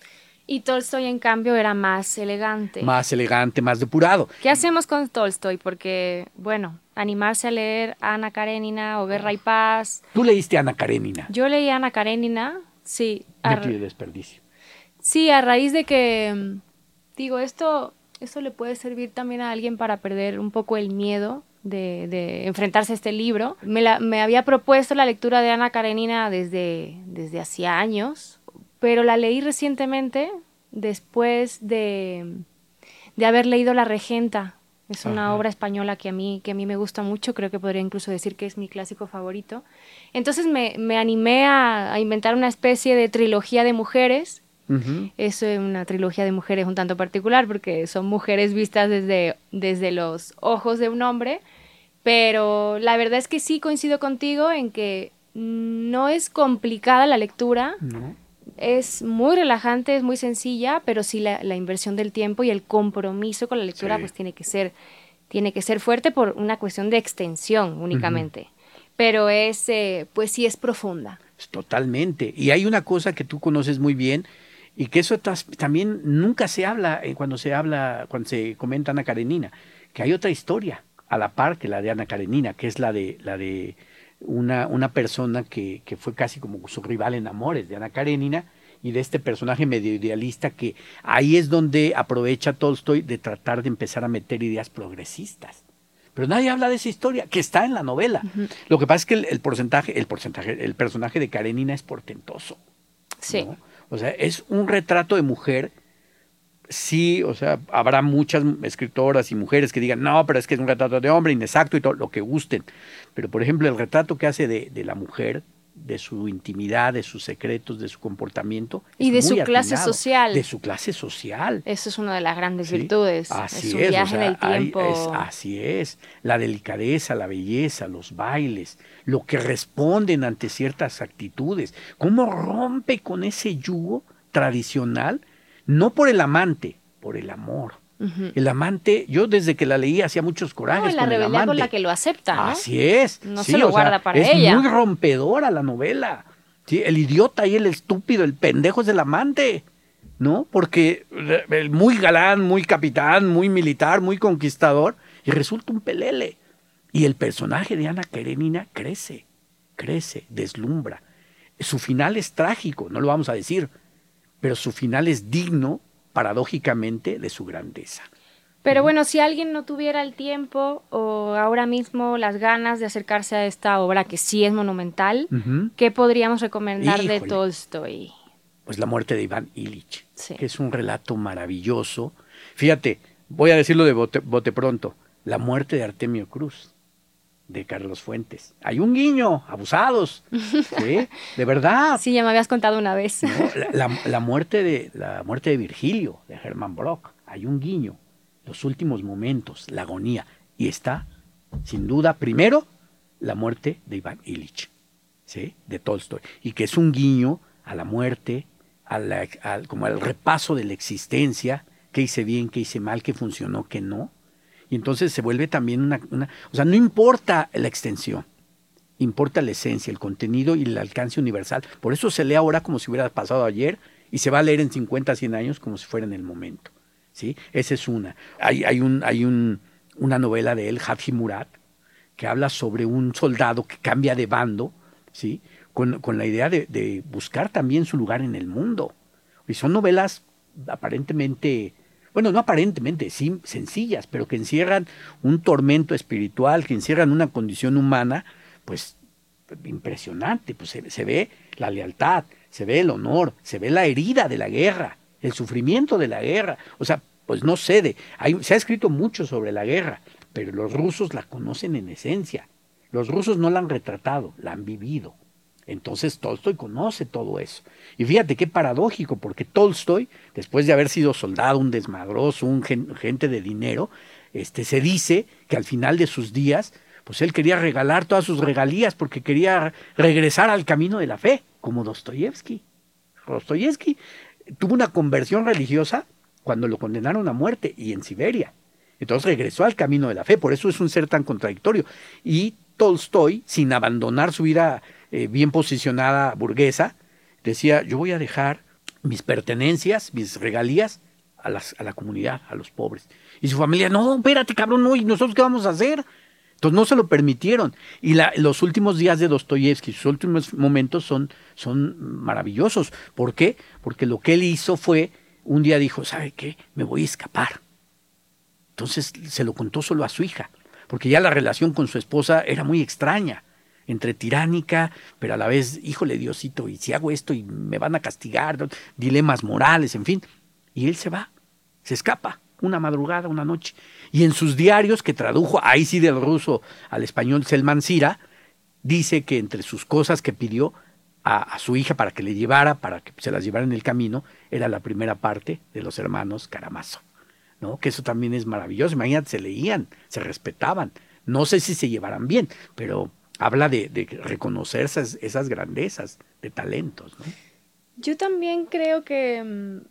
Y Tolstoy, en cambio, era más elegante. Más elegante, más depurado. ¿Qué hacemos con Tolstoy? Porque, bueno, animarse a leer Ana Karenina o Guerra y Paz. ¿Tú leíste Ana Karenina? Yo leí Ana Karenina, sí. No tiene desperdicio. Sí, a raíz de que, digo, esto le puede servir también a alguien para perder un poco el miedo de enfrentarse a este libro. Me había propuesto la lectura de Ana Karenina desde hacía años, pero la leí recientemente después de haber leído La Regenta Es una obra española que a mí me gusta mucho, creo que podría incluso decir que es mi clásico favorito. Entonces me animé a inventar una especie de trilogía de mujeres. Es una trilogía de mujeres un tanto particular porque son mujeres vistas desde los ojos de un hombre, pero la verdad es que sí coincido contigo en que no es complicada la lectura, no. Es muy relajante, es muy sencilla, pero sí la inversión del tiempo y el compromiso con la lectura pues tiene que ser fuerte por una cuestión de extensión únicamente, pero pues sí es profunda. Totalmente, y hay una cosa que tú conoces muy bien, y que eso también nunca se habla cuando se comenta Ana Karenina, que hay otra historia a la par que la de Ana Karenina, que es la de una persona que fue casi como su rival en amores de Ana Karenina, y de este personaje medio idealista, que ahí es donde aprovecha Tolstoy de tratar de empezar a meter ideas progresistas. Pero nadie habla de esa historia, que está en la novela. Lo que pasa es que el personaje de Karenina es portentoso. Sí. ¿No? O sea, es un retrato de mujer. Sí, o sea, habrá muchas escritoras y mujeres que digan, no, pero es que es un retrato de hombre, inexacto y todo, lo que gusten. Pero, por ejemplo, el retrato que hace de la mujer, de su intimidad, de sus secretos, de su comportamiento. Y de su atinado, clase social. De su clase social. Eso es una de las grandes virtudes. Así es un viaje en el tiempo. Así es. La delicadeza, la belleza, los bailes, lo que responden ante ciertas actitudes. Cómo rompe con ese yugo tradicional, no por el amante, por el amor. El amante, yo desde que la leí hacía muchos corajes la con el amante. rebelión con la que lo acepta, ¿no? Así es. No se lo guarda para ella. Es muy rompedora la novela. ¿Sí? El idiota y el estúpido, el pendejo es el amante, ¿no? Porque muy galán, muy capitán, muy militar, muy conquistador, y resulta un pelele. Y el personaje de Ana Karenina crece, deslumbra. Su final es trágico, no lo vamos a decir, pero su final es digno, paradójicamente, de su grandeza. Pero bueno, si alguien no tuviera el tiempo o ahora mismo las ganas de acercarse a esta obra que sí es monumental, ¿qué podríamos recomendar de Tolstoy? Pues La muerte de Iván Ilich, que es un relato maravilloso. Fíjate, voy a decirlo de bote pronto, La muerte de Artemio Cruz, de Carlos Fuentes. Hay un guiño, abusados, ¿sí? De verdad. Sí, ya me habías contado una vez. ¿No? La muerte de Virgilio, de Hermann Brock. Hay un guiño. Los últimos momentos, la agonía. Y está, sin duda, primero, la muerte de Iván Ilich, ¿sí? De Tolstoy. Y que es un guiño a la muerte, como al repaso de la existencia, qué hice bien, qué hice mal, qué funcionó, qué no. Y entonces se vuelve también o sea, no importa la extensión, importa la esencia, el contenido y el alcance universal. Por eso se lee ahora como si hubiera pasado ayer y se va a leer en 50, 100 años como si fuera en el momento, ¿sí? Esa es una. Hay una novela de él, Hadji Murat, que habla sobre un soldado que cambia de bando, ¿sí? Con la idea de buscar también su lugar en el mundo. Y son novelas aparentemente... Bueno, no aparentemente, sí, sencillas, pero que encierran un tormento espiritual, que encierran una condición humana, pues, impresionante. Pues se ve la lealtad, se ve el honor, se ve la herida de la guerra, el sufrimiento de la guerra. O sea, pues no cede. Se ha escrito mucho sobre la guerra, pero los rusos la conocen en esencia. Los rusos no la han retratado, la han vivido. Entonces Tolstoy conoce todo eso. Y fíjate qué paradójico, porque Tolstoy, después de haber sido soldado, un desmadroso, un gente de dinero, se dice que al final de sus días, pues él quería regalar todas sus regalías porque quería regresar al camino de la fe, como Dostoyevsky. Dostoyevsky tuvo una conversión religiosa cuando lo condenaron a muerte y en Siberia. Entonces regresó al camino de la fe, por eso es un ser tan contradictorio. Y Tolstoy, sin abandonar su vida bien posicionada burguesa, decía, yo voy a dejar mis pertenencias, mis regalías a la comunidad, a los pobres. Y su familia, no, espérate, cabrón, no, ¿y nosotros qué vamos a hacer? Entonces no se lo permitieron. Y los últimos días de Dostoyevsky, sus últimos momentos son maravillosos. ¿Por qué? Porque lo que él hizo fue, un día dijo, ¿sabe qué? Me voy a escapar. Entonces se lo contó solo a su hija, porque ya la relación con su esposa era muy extraña, entre tiránica, pero a la vez, híjole Diosito, y si hago esto y me van a castigar, dilemas morales, en fin. Y él se va, se escapa, una madrugada, una noche. Y en sus diarios que tradujo, ahí sí del ruso al español, Selman Sira, dice que entre sus cosas que pidió a su hija para que le llevara, para que se las llevara en el camino, era la primera parte de los hermanos Karamazov, ¿no? Que eso también es maravilloso. Imagínate, se leían, se respetaban. No sé si se llevaran bien, pero habla de reconocer esas grandezas de talentos, ¿no? Yo también creo que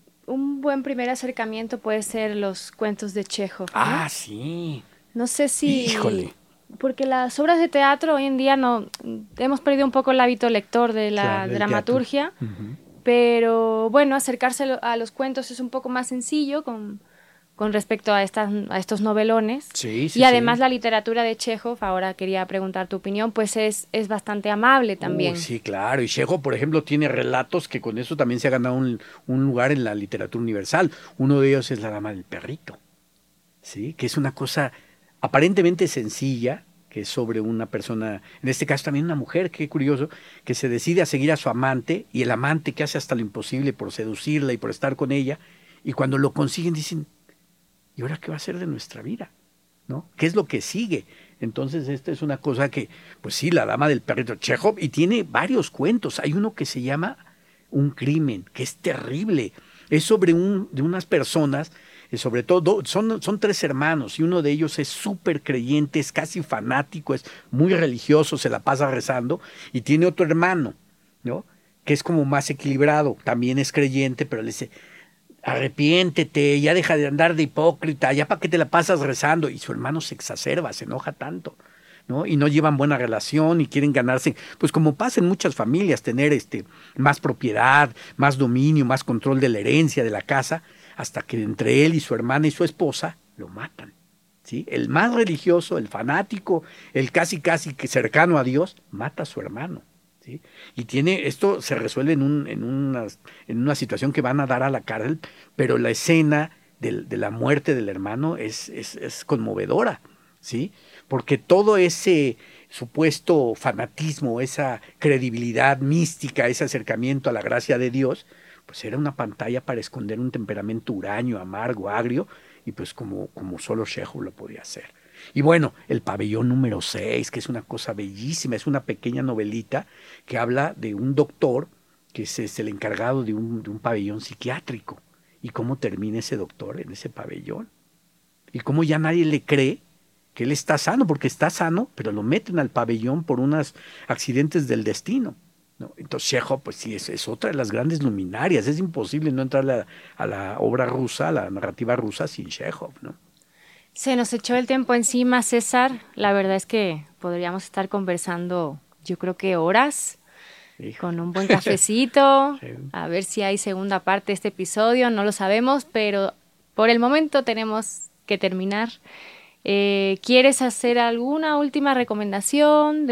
un buen primer acercamiento puede ser los cuentos de Chekhov, ¿no? Ah, sí. No sé si... Híjole. Porque las obras de teatro hoy en día no... Hemos perdido un poco el hábito lector de la Claro, del dramaturgia, Uh-huh. pero bueno, acercarse a los cuentos es un poco más sencillo con respecto a estos novelones. Sí, sí, y además sí. la literatura de Chekhov, ahora quería preguntar tu opinión, pues es bastante amable también. Sí, claro. Y Chekhov, por ejemplo, tiene relatos que con eso también se ha ganado un lugar en la literatura universal. Uno de ellos es La dama del perrito, ¿sí? Que es una cosa aparentemente sencilla, que es sobre una persona, en este caso también una mujer, qué curioso, que se decide a seguir a su amante, y el amante que hace hasta lo imposible por seducirla y por estar con ella, y cuando lo consiguen dicen, ¿y ahora qué va a ser de nuestra vida? ¿No? ¿Qué es lo que sigue? Entonces esta es una cosa que, pues sí, La dama del perrito, Chekhov, y tiene varios cuentos. Hay uno que se llama Un crimen, que es terrible. Es sobre de unas personas, sobre todo, son tres hermanos, y uno de ellos es súper creyente, es casi fanático, es muy religioso, se la pasa rezando, y tiene otro hermano, ¿no? Que es como más equilibrado, también es creyente, pero le dice, arrepiéntete, ya deja de andar de hipócrita, ya para qué te la pasas rezando. Y su hermano se exacerba, se enoja tanto, ¿no? Y no llevan buena relación y quieren ganarse, pues como pasa en muchas familias, tener más propiedad, más dominio, más control de la herencia de la casa, hasta que entre él y su hermana y su esposa lo matan, ¿sí? El más religioso, el fanático, el casi que cercano a Dios, mata a su hermano, ¿sí? Y esto se resuelve en una situación que van a dar a la cárcel, pero la escena de la muerte del hermano es conmovedora, ¿sí? Porque todo ese supuesto fanatismo, esa credibilidad mística, ese acercamiento a la gracia de Dios, pues era una pantalla para esconder un temperamento huraño, amargo, agrio, y pues como solo Chekhov lo podía hacer. Y bueno, El pabellón número 6, que es una cosa bellísima, es una pequeña novelita que habla de un doctor que es el encargado de un pabellón psiquiátrico, y cómo termina ese doctor en ese pabellón, y cómo ya nadie le cree que él está sano, porque está sano, pero lo meten al pabellón por unos accidentes del destino, ¿no? Entonces Chekhov, pues sí, es otra de las grandes luminarias. Es imposible no entrar a la obra rusa, a la narrativa rusa sin Chekhov, ¿no? Se nos echó el tiempo encima, César. La verdad es que podríamos estar conversando, yo creo que horas, con un buen cafecito, Sí. a ver si hay segunda parte de este episodio, no lo sabemos, pero por el momento tenemos que terminar. ¿Quieres hacer alguna última recomendación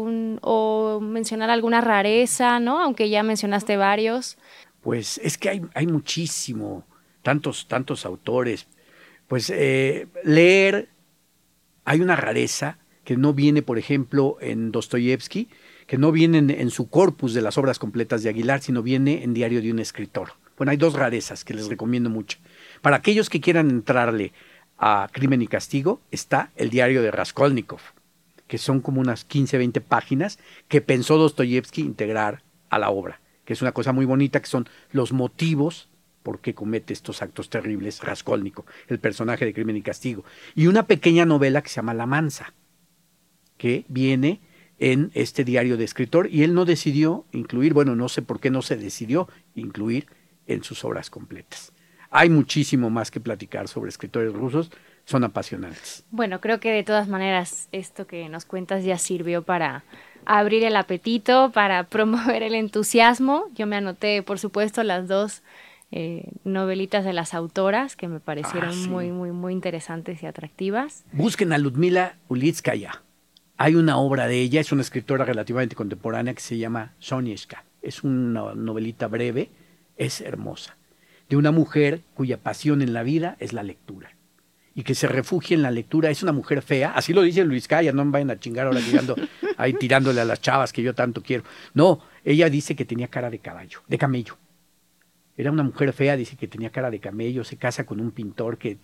o mencionar alguna rareza, ¿no? Aunque ya mencionaste varios. Pues es que hay muchísimo, tantos autores. Pues leer, hay una rareza que no viene, por ejemplo, en Dostoyevsky, que no viene en su corpus de las obras completas de Aguilar, sino viene en Diario de un escritor. Bueno, hay dos rarezas que les recomiendo mucho. Para aquellos que quieran entrarle a Crimen y Castigo, está el diario de Raskolnikov, que son como unas 15, 20 páginas que pensó Dostoyevsky integrar a la obra, que es una cosa muy bonita, que son los motivos por qué comete estos actos terribles Raskolnikov, el personaje de Crimen y Castigo. Y una pequeña novela que se llama La Mansa, que viene en este diario de escritor, y él no decidió incluir, bueno, no sé por qué no se decidió incluir en sus obras completas. Hay muchísimo más que platicar sobre escritores rusos, son apasionantes. Bueno, creo que de todas maneras esto que nos cuentas ya sirvió para abrir el apetito, para promover el entusiasmo. Yo me anoté, por supuesto, las dos novelitas de las autoras que me parecieron sí. muy, muy, muy interesantes y atractivas. Busquen a Ludmila Ulitskaya. Hay una obra de ella, es una escritora relativamente contemporánea que se llama Sonieshka. Es una novelita breve, es hermosa, de una mujer cuya pasión en la vida es la lectura y que se refugia en la lectura. Es una mujer fea, así lo dice Luiskaya, no me vayan a chingar ahora llegando ahí tirándole a las chavas que yo tanto quiero. No, ella dice que tenía cara de camello. Era una mujer fea, dice que tenía cara de camello, se casa con un pintor que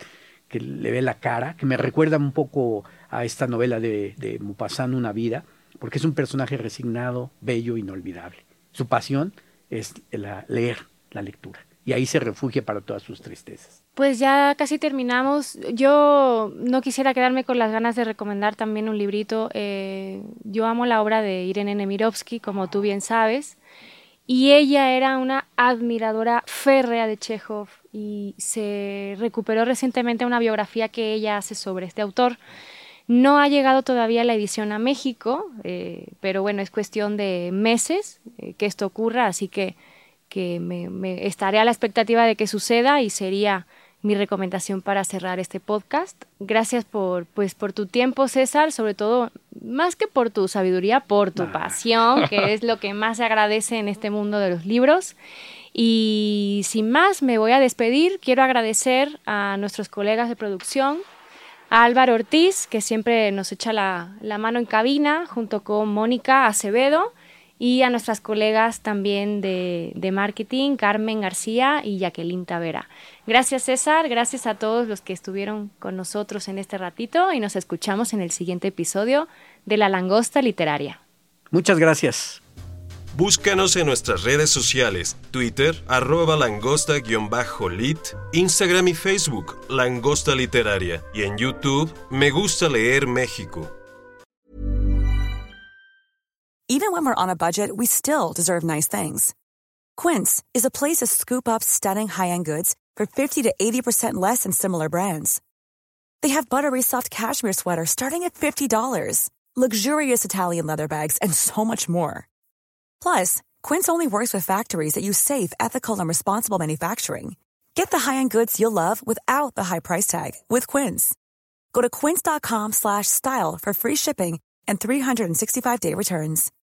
que le ve la cara, que me recuerda un poco a esta novela de Maupassant, Una vida, porque es un personaje resignado, bello, inolvidable. Su pasión es leer, la lectura, y ahí se refugia para todas sus tristezas. Pues ya casi terminamos. Yo no quisiera quedarme con las ganas de recomendar también un librito. Yo amo la obra de Irene Nemirovsky, como tú bien sabes, y ella era una admiradora férrea de Chekhov y se recuperó recientemente una biografía que ella hace sobre este autor. No ha llegado todavía la edición a México, pero bueno, es cuestión de meses que esto ocurra, así que me estaré a la expectativa de que suceda y sería mi recomendación para cerrar este podcast. Gracias por tu tiempo, César, sobre todo, más que por tu sabiduría, por tu pasión, que es lo que más se agradece en este mundo de los libros. Y sin más, me voy a despedir. Quiero agradecer a nuestros colegas de producción, a Álvaro Ortiz, que siempre nos echa la mano en cabina, junto con Mónica Acevedo, y a nuestras colegas también de marketing, Carmen García y Jacqueline Tavera. Gracias, César, gracias a todos los que estuvieron con nosotros en este ratito y nos escuchamos en el siguiente episodio de La Langosta Literaria. Muchas gracias. Búscanos en nuestras redes sociales, Twitter, @langosta_lit, Instagram y Facebook, Langosta Literaria, y en YouTube, Me Gusta Leer México. Even when we're on a budget, we still deserve nice things. Quince is a place to scoop up stunning high-end goods for 50 to 80% less than similar brands. They have buttery soft cashmere sweaters starting at $50, luxurious Italian leather bags, and so much more. Plus, Quince only works with factories that use safe, ethical, and responsible manufacturing. Get the high-end goods you'll love without the high price tag with Quince. Go to quince.com/style for free shipping and 365-day returns.